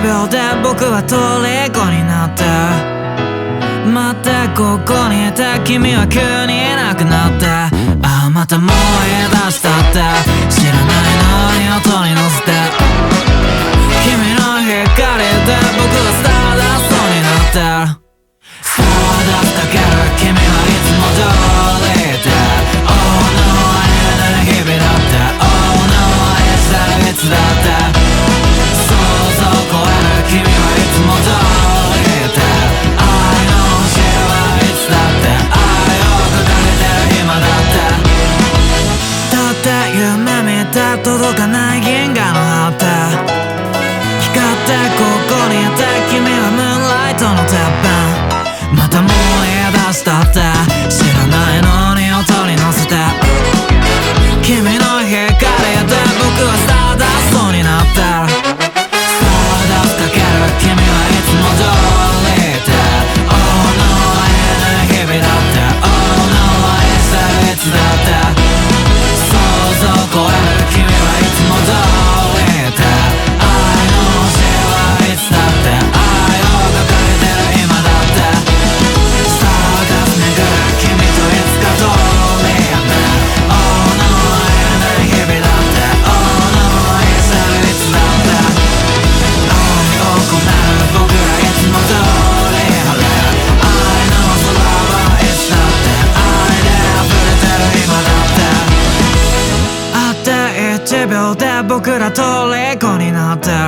秒で僕は虜になった。待ってここにいた君は急にいなくなって、ああまたもう言い出したって、知らないのに音に乗せて、君の光で僕はスターダストになってる。スターダストだけど君はいつも通りで、 Oh no 会えない日々だって、 Oh no 愛したいつだって、想像を超える君はいつも通りで、愛の星はいつだって愛を掲げてる今だって。だって夢見て届かない銀河の果て、光ってここにいて君はムーンライトのてっぺん、またもう言い出したって、知らないのに音に乗せて、君の光で僕はスターダストになってる。スターダストかける君はいつも通りで、 Oh no 会えない日々だって、 Oh no 愛したいつだって、想像を超える君はいつも通りで、愛の星はいつだって愛を掲げてる今だって。スターダスト巡る君といつか通り合って、 Oh no 会えない日々だって、 Oh no 愛したいつだって、愛を込める僕らいつも通り晴れ、愛の空はいつだって愛で溢れてる今だって。あって1秒で僕ら虜になってる。